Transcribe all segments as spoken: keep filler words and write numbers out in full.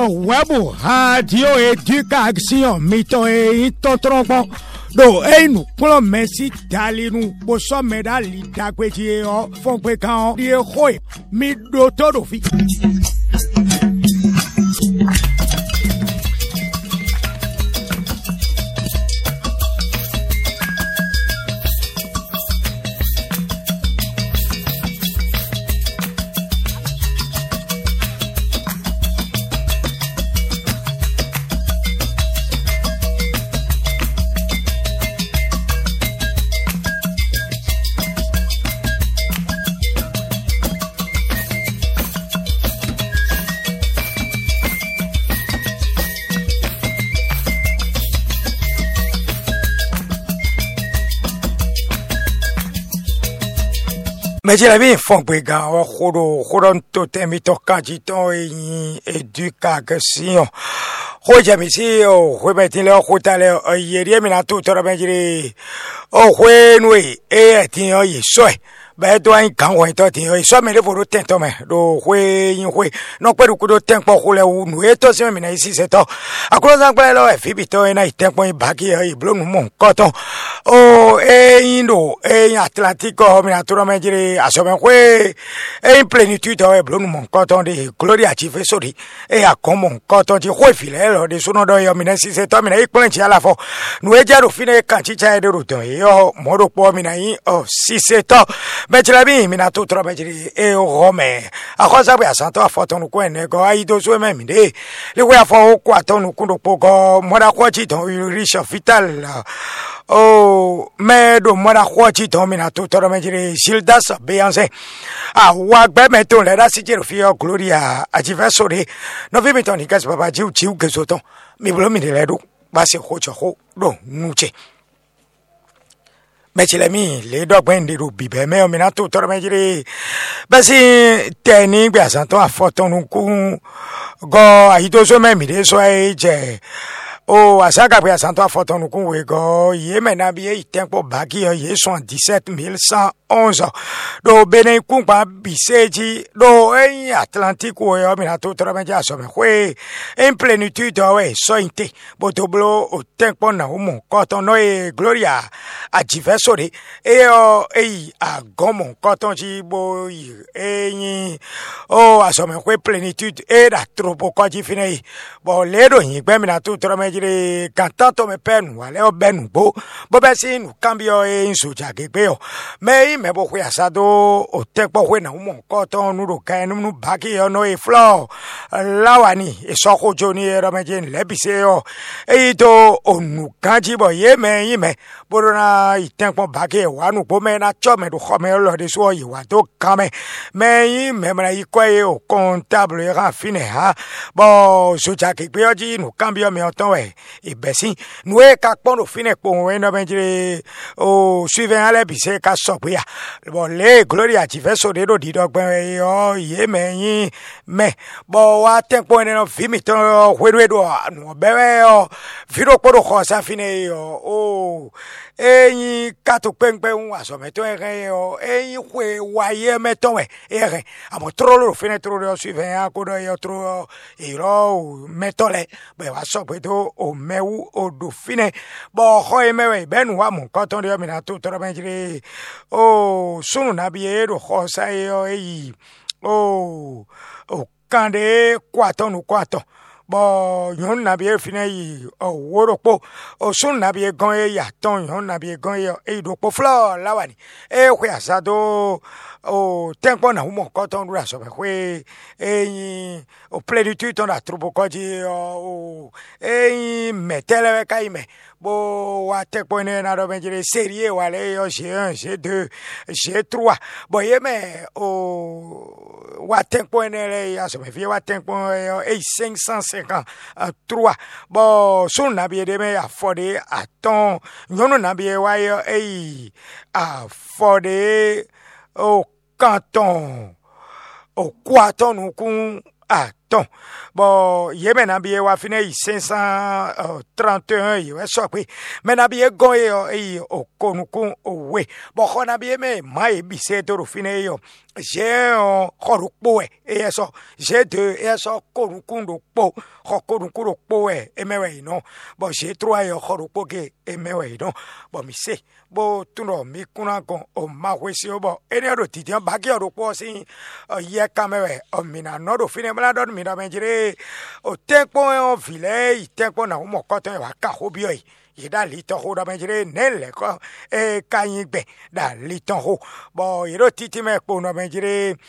webo radio education mito e totropo do e nu klo mesi dalinu bo so medali dagbeji o fon pe kan di hoi mi do todo fi mais j'ai la vie font pégan o khoro khoron to temi to kanjito e education ho jamisi o ho betile o khotale o yeri mi na to to ra benjire o khwenwe e tin o yiso ba do an kan wo to tin o so me le foro ten to me do khwe yin khwe no pe ku do ten po khole u nu e to se me na isi se to akuro san pe lo e fi bi to e na ten po ba ki e blonu mo ko to o e yin do e yin Atlantico mi na to ra benjire aso me khwe e in plenitude o e blonu mo ko to de gloria chi fe sori e akomo ko to ti khwe fi le lo de so no do yo mi na isi se to mi na ipon chi ala fo nu e ja do fi ne kan chi cha e do to e o mo do po mi na yin o si se to Betlabi mina tu trobe jiri e Rome a cosa bia santo a foto nu kwene go ai do so me minde le we afo kwa to nu kundo pogo mora kwa chi to risha vital o me do mora kwa chi to mina tu trobe jiri sildas beanse a wa gbe me to le da si jiro fi gloria a jivesori no vi mi to ni gas baba jiu jiu ke so to mi blo mi le do ba se ho cho ho do nuche Mechelemi le dogben de ru bibe me o mina to to mejiri basi teni gbe asanto afoto nu ku go aito so me mi de so e je o asaka gbe asanto afoto nu ku we go ye me na bi e tempo bagi o ye soixante-dix-sept mille cent onze do bene ku pa biseji do en Atlantique o yo mina to to meja so me we en plenitude o we so inte botoblo o tempo na o mo ko to no e gloria a jivesori e o e a gomo koton ji bo e o aso me kwe plenitude e da tropo ko ji fine bo le do yin gbe mi na to tro mejire kantato me penu wale o benu bo bo be si nu cambio e insu ja gbe o me me bo kwe asado o tepo kwe na mo koton nu ro kan nu baki o no e floor lawani e so ko joni e ro mejin le bise o e to onu kanji bo ye me yin me bo na itempo bage wanu po me na chome do khome lo de so yi wa to kame me yi me mra yi kwa e o comptable e ra fine ha bo so ja ke pe oji nu cambio me oton we e besin nu e ka pon do fine po we no benjire o suivant ale bi se ka so pe ya bo le gloria ti fe so de do di dogben e o ye me yin me bo wa tempo ne no fi mi to we do nu be o fi do po do kho sa fine o o eyin kato pengpe un aso meto ere o eyin kwe waye meto we ere amo trolo fine trolo suivant a ko do yo tro iro metole be wa so pe to o mewu o do fine bo ho e mewe benu wa mo koton de mi na to tro benjire o sunu na bi e do ho sa e o eyi o o kande kwato nu kwato bo yon na bi fine yi o woro po o sun na bi gan e ya ton yon na bi gan e do po flo lawani e kwe asado o tempo na humo ko ton dura so be kwe e o plenitude ton da troubo ko ji o e metele kai me bo wa tempo ne na do benjire serie wale yo G un G deux G trois bo ye me o wa tempo ne le ya so me fi wa tempo e cinq cent cinquante-trois bo sun na bi de me affordé à ton nyono na bi wa yo e affordé au canton au quarton nous kun a ton bon yé maintenant bien wa fini cinq cent trente et un yo so pe maintenant bien gon e o konukun owe bon on a bien mais mai bi se to fini yo j'ai un korukpo e eso j'ai deux e eso konukun do po konukun do po e emewe non bon j'ai trois yo korukpo ke emewe non bon mi se bo tuno mi kuna kon o ma wesi obo ene do titian bagi o po si ye kamewe o mina no do fini mala do mi do menjire o tempo o vile i tempo na mo koton wa ka hobio yi da liton ho do menjire nele ko e kayin gbe da liton ho bo iro titi me po no menjire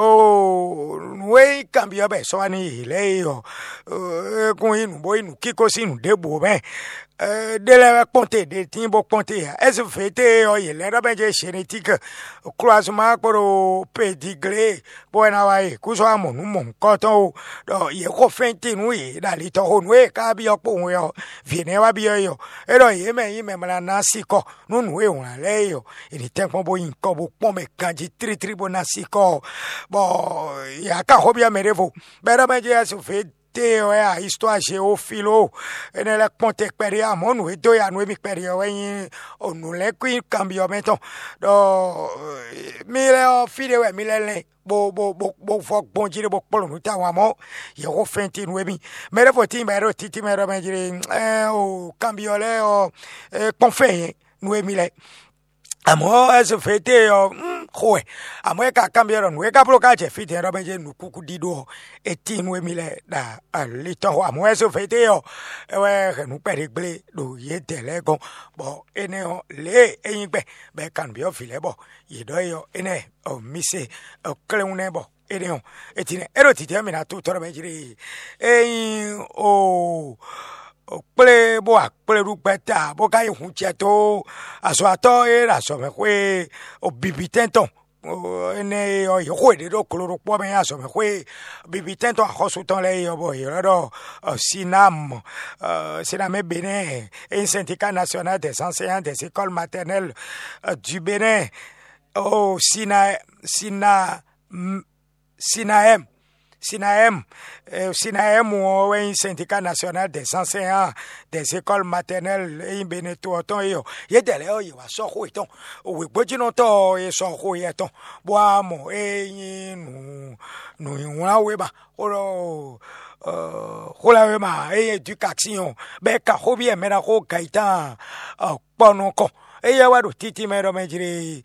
o we cambio be so ani le yo kun inu bo inu kiko sinu debo be euh de la ponte de timbo ponte est fete o ye le robeje genetique croisement pour pedigree bo na wa e ku so amonu mo nkan ton o do ye ko fente nu e da li to ho nu e ka bi opo won yo viene wa bi yo e do ye me yin me mala na siko nu nu e won le yo e ni tempo bo yin ko bo pon me kanji tri tri bo na siko bo ya ka ho bi amerevo be robeje as fete Teo é a história geofilo nele ponte peria monu e do ya no mi peria wen o no le qui cambio meton do mile o fide we mile le bo bo bo bo fo bon jire bo polo no ta wa mo ye o fenti no mi mere fo ti mere titi mere me jire eh o cambio le o confé no mi le amo eso fete o khoe amo e ka cambiero no e ka bloca che fite ro benje nu kuku dido e ti nu emile da liton amo eso fete o e we nu peregle do ye tele gon bo ene o le eyin gbe be kan bi o file bo ye do yo ene o mise o kleune bo ene o etine ero ti te mi na tu to ro benje eyin o ple bo akple rupeta bo ka ihun che to aso ato e aso me kwe o bibitenton ene o yo de do kloro po me aso me kwe bibitenton a hosu ton le yo bo yo do sinam sinam Bénin et syndicat national des enseignants des écoles maternelles du Bénin o sina sina sinaem Sinaem, euh, Sinaem ou un syndicat national des enseignants des écoles maternelles et Beneto autant yo. Ye dele yo wa so ho iton. O we boji no to e so ho yeton. Bo amo e nu nu wa we ba. Oro euh hola we ma e éducation. Be ka ho bien me na ho kaita pono ko. E ya wa do titi me ro me jire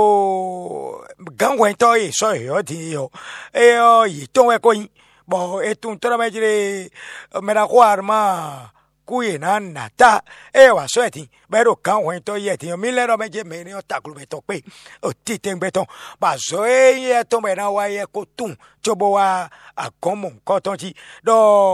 o gangwen to e so yo ti yo e o yi ton we ko yin bo e tun to me jire me ra ko arma kuye na nata e wa so ti be ro gangwen to ye ti mi le ro me je me ni o taklu be to pe o titi ngbe ton ba so e ye to me na wa ye ko tun jobo wa akomo nkan ton ti do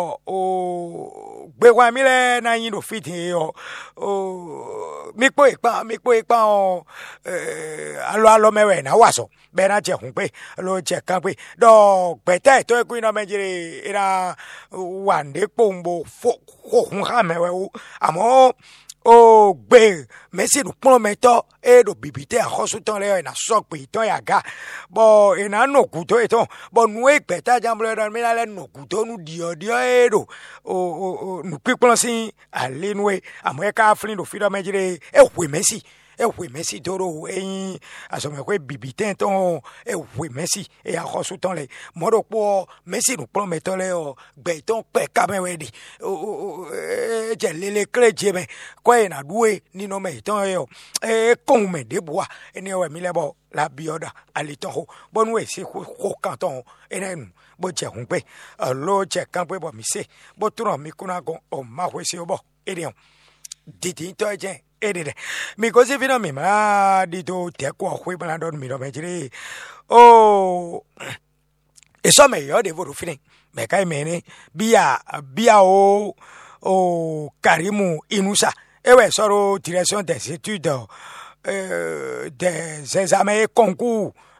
o gbe wa mi le na yin do fit yo o mi po ipa mi po ipa o eh alo alo mewe na waso be na je hun pe lo je kan pe do gbete to e ku na mejire ira wande pombo fo hun ha mewe o amo o gbe mesi nu pon meto e do bibite a hosu ton le na so pe ton ya ga bo e na no ku to e ton bo nu e gbeta jamble do mi na le no ku to nu dio dio e do o o nu pipon sin ale nu e amo e ka flin do fi do mejire e hwe mesi e hwe mesi toro eyin aso me kwe bibite ton e hwe mesi e a hosu ton le mo do po mesi nu pon meto le o gbe ton pe ka me we di o e je lele kreje me ko e na duwe ni no me ton e o e kon me de bois ene o mi le bo la bioda ali ton ho bonu e si ko kanton ene nu bo je hun pe lo je kan pe bo mi se bo turo mi kuna gon o ma hwe si o bo ene o didi to je edede mi così fino a mi ma di tu te ko hwe bla don mi do me jiri o e so me yo de bo fini me kai me ni bia bia o o Karimu Inusa e we soro direction des études euh, des examens concours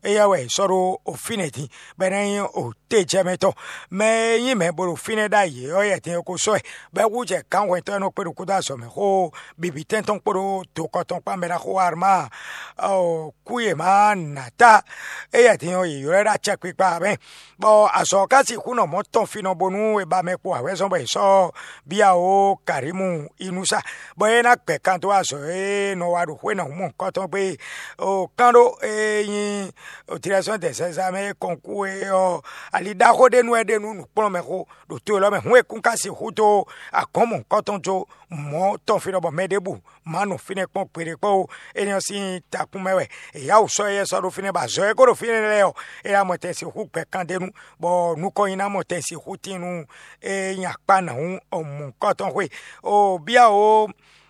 eya we soro ofineti benen o tejemeto me yin me boro fine da ye o ye tin ko so e be wu je kan we to no peru ku da so me ho bibi ten ton poro to ko ton pa me ra ho arma o kuye ma nata eya tin o ye yo ra che pe pa be bo aso ka si ku no mo ton fino bonu e ba me po awe so be so bia o Karimu Inusa bo e na pe kan to aso e no wa ro we na mo ko ton pe o kando e o tiration de ces examens concours o ali da ko de nu e de nu nu pon me ko do to lo me hu e kun ka si huto a komo ko ton jo mo ton fi no bo me debu manu fine pon pere po e ni si ta kun mewe e ya o so ye so do fine ba zo e ko do fine le o e ya mo te si hu pe kan de nu bo nu ko ina mo te si hutinu e nya pa na hu o mo ko ton we o bia o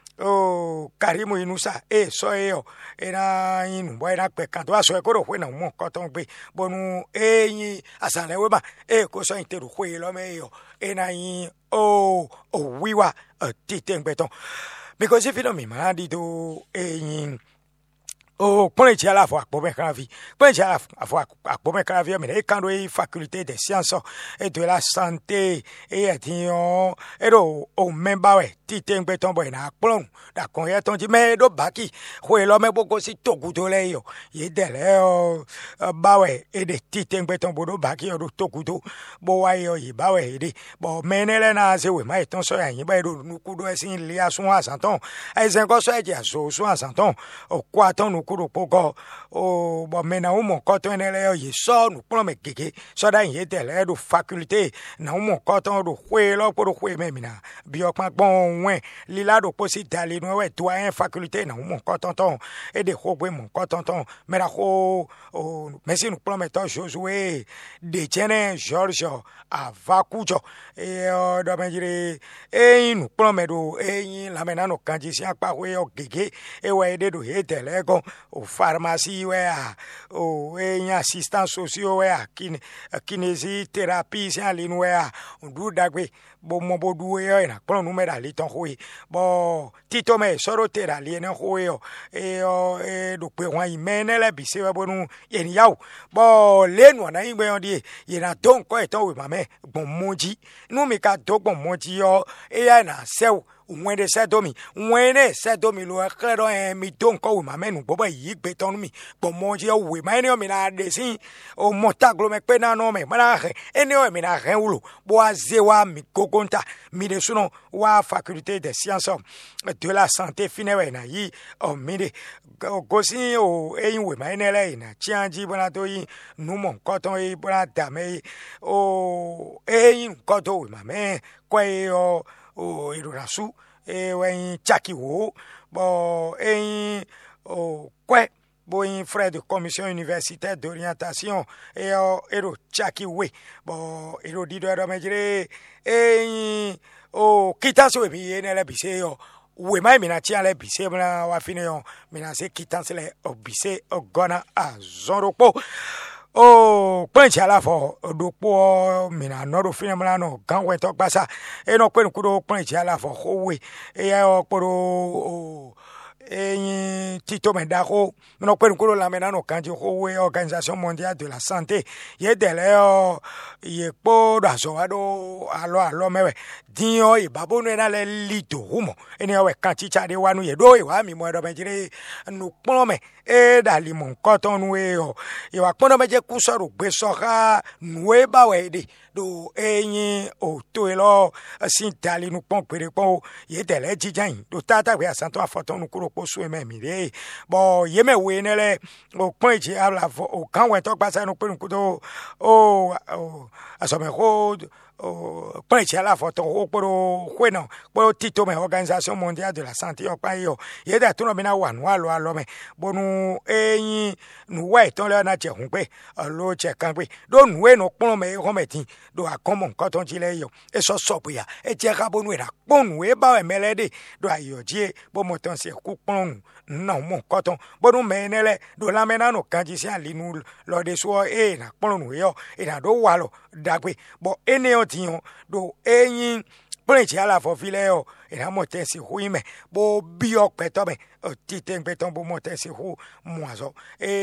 o Karimu Inusa e so e o era inu bo era pe kan to aso e ko ro we na mo ko ton gbe bonu e yin asale we ba e ko so interu we lo me yo e na yin o o wiwa ti tengbeton because if you don't me ma di to e yin o point ti ala fo apo me kan vi point ti ala fo apo me kan vi me e kan do e faculté des sciences et de la santé e e ti o e do o member we ti tengbe ton boy na plon da kon ye ton ti me do baki ho e lo me boko si toku to le yo ye de le o ba we e de ti tengbe ton bodo baki o do toku to bo wa yo yi ba we de bo me ne le na se we ma e ton so yan ba do nu ku do e sin li asun asanton e zen ko so e ja so so asanton o kwa ton nu kuro poko o bo me na umo koto ene le ye so nu plo me keke so da ye de le do faculté na umo koto do hwe lo po do hwe me mina bi o pa gbon wen li la do posi dali no we to en faculté na umo koto ton e de ho gbe mo koto ton me ra ho o me si nu plo me to Josué de chene George avakujo e o do me jire e nu plo me do e la me na no kanji si apa we o gege e we de do he de le go o pharmacie we a o e assistant socio we a kin kinésithérapie si ali no we a ndu dagwe bo mo bo du e na pon nu me da li ton hui bo tito me soro tera li na hui o e o e do pe wan imene le bi se we bo nu ye ni yawo bo le nu na yin gbe on di ye na don ko e ton we ma me gbon moji nu mi ka do gbon moji o e ya na sew When se domi when se domi lo claro e mi don ko ma menu bobo yi gbe ton mi bo mo je o we ma ni o mi na de sin o motaglo me pe na no me ma na he eni o mi na he wulo bo aze wa mi gogonta mi de suno wa faculté des sciences de la santé fine we na yi o mi de go sin o e yin we ma ni le na chianji bona to yi nu mo ko ton yi bona da me o e yin ko to we ma me ko e o o irurasu e wen chaki wo bo e o kwe bo in frais de commission universitaire d'orientation e o ero chaki we bo ero dido ero mejire e o kitase we bi ene le bise yo we mai mina chi ale bise bna wa fine yo mina se kitase le o bise o gona a zonropo o plenty ala fo do po mina no do fine mla no gan we to gbasa e no pe ku do plenty ala fo ho we e ya o poro o e tito me da ho no pe ku do la mena no kanji ho we Organisation mondiale de la santé ye de le o ye po do aso wa do alo alo mewe din o e babo no na le lito humo eni o we kan chi cha de wa nu ye do e wa mi mo do me jire nu pon me e dali mon koton nu e o e wa pon me je ku so ro gbe so ha nu e ba we de do eyin o to e lo sin dali nu pon pere pon ye de le jijan do tata we asanto afoton nu kuro po su e me mi re bo ye me we ne le o pon ji ala fo o kan we to gbasa nu pe ku do o aso me ho o prenche la foto o poro bueno poro tito me Organisation mondiale de la santé o pa yo ye da tu no me na wa nu alo alo me bonu eyin nu wa ton le na che hun pe lo che kan pe do nu e no pon me ho me tin do akomo nkan ton ti le yo e so so pe ya e je ka bonu e da pon nu e ba e melede do ayo je bo mo ton se ku pon na mo nkan ton bonu me ne le do la me na no kan ji si ali nu lo de so e na pon nu yo e na do wa lo da pe bo ene tiyon do eyin plenty ala fo file o ina mo te si huime bo bi o pe to me tite ngbe ton bo monte si hu muazo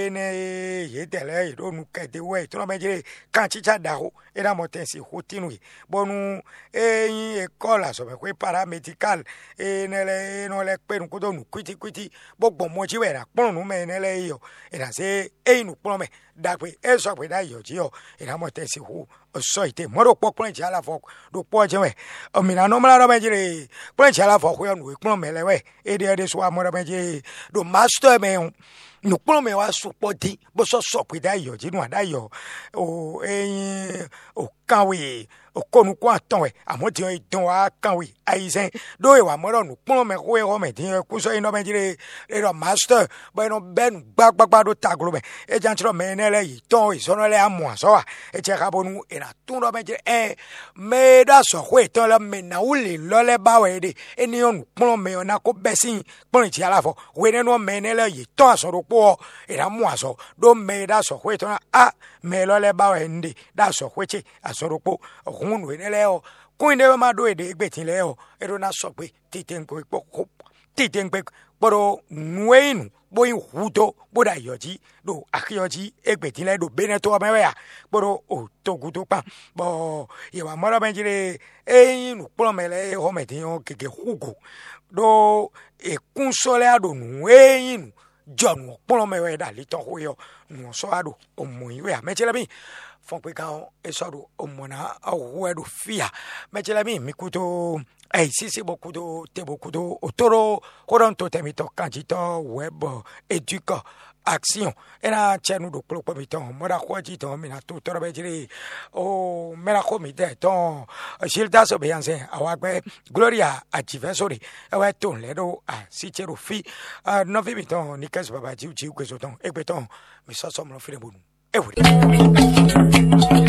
ene yedele ironu kede we to me jire kan chicha da ho era monte si hu tinu bonu eyin ekola so be pe paramedical enele no le pe nko do nu kwiti kwiti gbogbo mo ji we ra pon nu me enele yo era se eyin nu pon me da pe e so pe da yo ji yo era monte si hu so ite mo ro po pon ji ala fo do po je we o mi na no mala ro me jire pon ji ala fo ko yo nu pon me le we e de de so amoro me jire do master me nu pon me wa so po di bo so so pe da yo ji nu ada yo o eyin o kanwe okonu kwa ton we amo ti don wa kanwe aisen do e wa moro nu pon me ko e ho me tin ku so ino me jire e do master bo ino ben gba gba do tagro me e jan tro me ne le yi ton iso no le amu so wa e che ka bonu e na tun do me jire e me da so ko e ton le me na uli lo le ba we de e ni onu pon me ona ko besin pon ti ala fo we ne no me ne le yi ton aso ro po e na mu aso do me da so ko e ton a me lo le ba we ndi da so ko che aso ro po hun we ne le o kun de ma do e de gbe tin le o e ro na so pe tite nko ipo tite npe poro nuenu boyin huto boda yoji do akyoji egbe tin le do beneto mewe ya poro o toguto pa bo ye wa mara benjire eyin nu plo mele ho metin o keke hugo do e kun sole ado nu eyin jonu plo mewe da li ton ho yo nu so ado o mo iwe a mechele bi fon pe kan e so do o mo na o edo fia mechele bi mi kuto eh si si beaucoup de te beaucoup de otoro koronto temito kanjito web educa action era chenu do pro pamiton mora kwaji to mina to toro bejiri o mera ko mi de ton shilda so beyanse awagbe gloria ativesori ewe ton ledo a si chero fi no vi miton nikas baba jiu jiu kwezoton egbeton mi so so mo fire bonu ewe